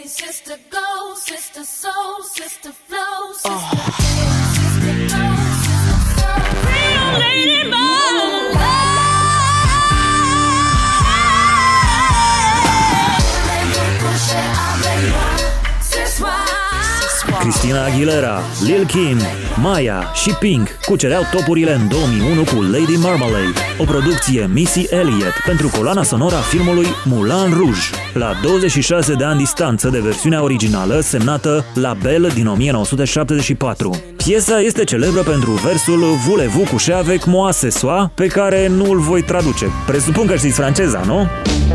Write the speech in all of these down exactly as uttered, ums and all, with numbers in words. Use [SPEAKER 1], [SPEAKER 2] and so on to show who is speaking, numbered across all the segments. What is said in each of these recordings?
[SPEAKER 1] sister go, sister soul, sister flow, sister oh. sister go, sister soul. Real lady mama.
[SPEAKER 2] Christina Aguilera, Lil Kim, Maya și Pink cucereau topurile în două mii unu cu Lady Marmalade, o producție Missy Elliott pentru coloana sonoră a filmului Moulin Rouge, la douăzeci și șase de ani distanță de versiunea originală semnată La Belle din o mie nouă sute șaptezeci și patru. Piesa este celebră pentru versul Voulez-vous coucher avec moi ce soir, pe care nu îl voi traduce. Presupun că știți franceza, nu?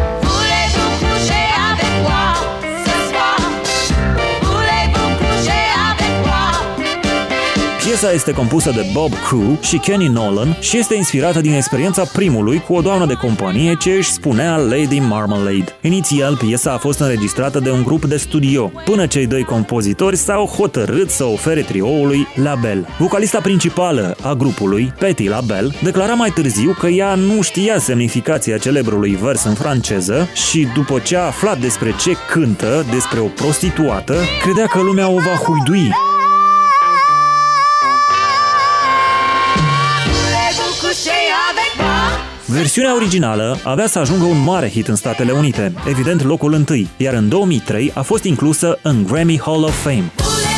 [SPEAKER 2] Piesa este compusă de Bob Crew și Kenny Nolan și este inspirată din experiența primului cu o doamnă de companie ce își spunea Lady Marmalade. Inițial, piesa a fost înregistrată de un grup de studio, până cei doi compozitori s-au hotărât să ofere trioului La Belle. Vocalista principală a grupului, Patti LaBelle, declara mai târziu că ea nu știa semnificația celebrului vers în franceză și după ce a aflat despre ce cântă, despre o prostituată, credea că lumea o va huidui. Versiunea originală avea să ajungă un mare hit în Statele Unite, evident locul întâi, iar în două mii trei a fost inclusă în Grammy Hall of Fame.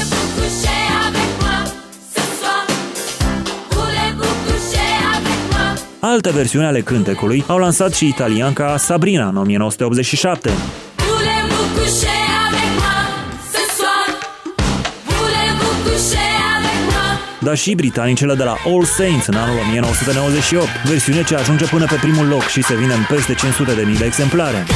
[SPEAKER 2] Alte versiuni ale cântecului au lansat și italianca Sabrina în o mie nouă sute optzeci și șapte. Dar și britanicele de la All Saints în anul o mie nouă sute nouăzeci și opt, versiune ce ajunge până pe primul loc și se vinde în peste cinci sute de mii de exemplare.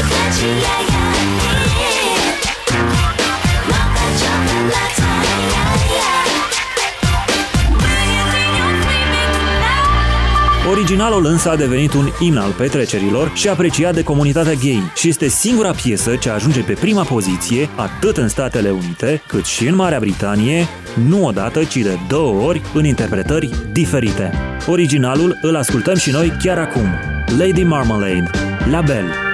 [SPEAKER 2] Originalul însă a devenit un imn al petrecerilor și apreciat de comunitatea gay și este singura piesă ce ajunge pe prima poziție atât în Statele Unite cât și în Marea Britanie, nu odată, ci de două ori în interpretări diferite. Originalul îl ascultăm și noi chiar acum. Lady Marmalade, La Belle.